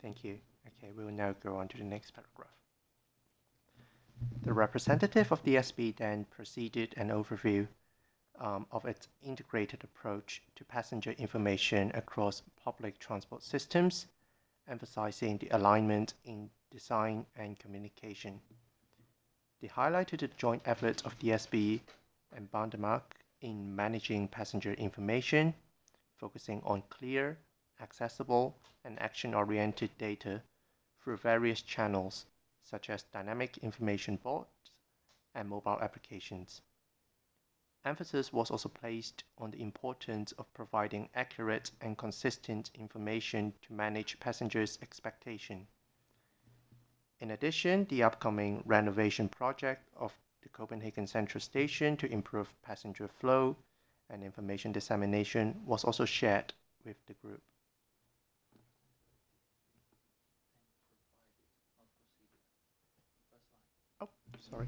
Thank you. Okay, we will now go on to the next paragraph. The representative of the SB then proceeded an overview of its integrated approach to passenger information across public transport systems, emphasizing the alignment in design and communication. They highlighted the joint efforts of DSB and Bandamark in managing passenger information, focusing on clear, accessible, and action-oriented data through various channels such as dynamic information boards and mobile applications. Emphasis was also placed on the importance of providing accurate and consistent information to manage passengers' expectation. In addition, the upcoming renovation project of the Copenhagen Central Station to improve passenger flow and information dissemination was also shared with the group. Oh, sorry.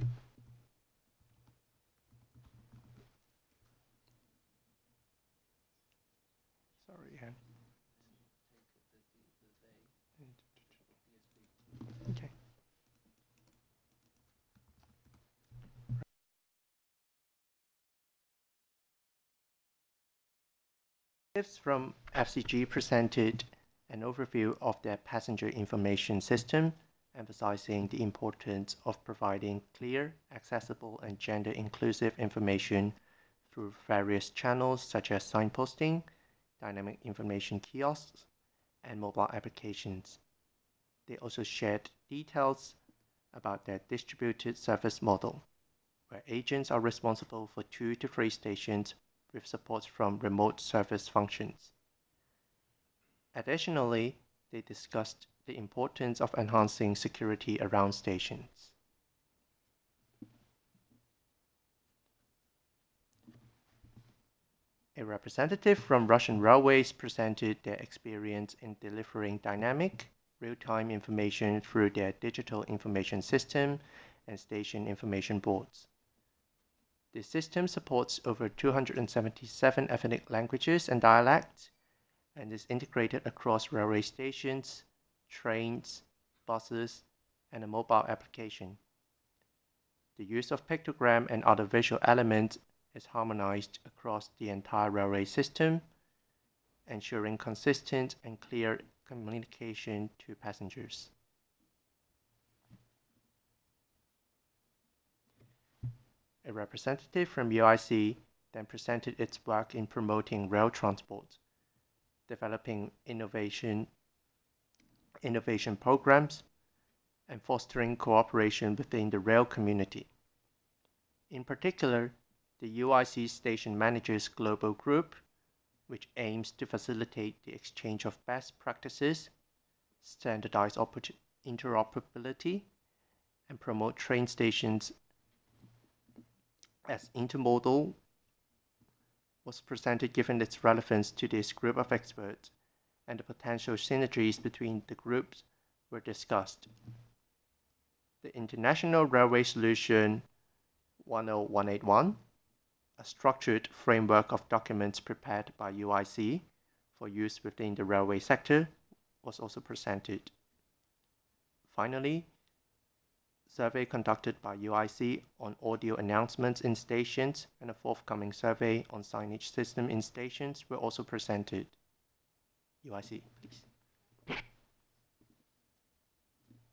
Sorry, Han. Okay. Representatives from FCG presented an overview of their passenger information system, emphasizing the importance of providing clear, accessible, and gender-inclusive information through various channels such as signposting, dynamic information kiosks, and mobile applications. They also shared details about their distributed service model, where agents are responsible for 2 to 3 stations with support from remote service functions. Additionally, they discussed the importance of enhancing security around stations. A representative from Russian Railways presented their experience in delivering dynamic, real-time information through their digital information system and station information boards. The system supports over 277 ethnic languages and dialects and is integrated across railway stations, trains, buses, and a mobile application. The use of pictogram and other visual elements is harmonized across the entire railway system, ensuring consistent and clear communication to passengers. A representative from UIC then presented its work in promoting rail transport, developing innovation programs, and fostering cooperation within the rail community. In particular, the UIC Station Managers Global Group, which aims to facilitate the exchange of best practices, standardize interoperability, and promote train stations as intermodal, was presented given its relevance to this group of experts, and the potential synergies between the groups were discussed. The International Railway Solution 10181, a structured framework of documents prepared by UIC for use within the railway sector, was also presented. Finally, survey conducted by UIC on audio announcements in stations and a forthcoming survey on signage system in stations were also presented. UIC, please.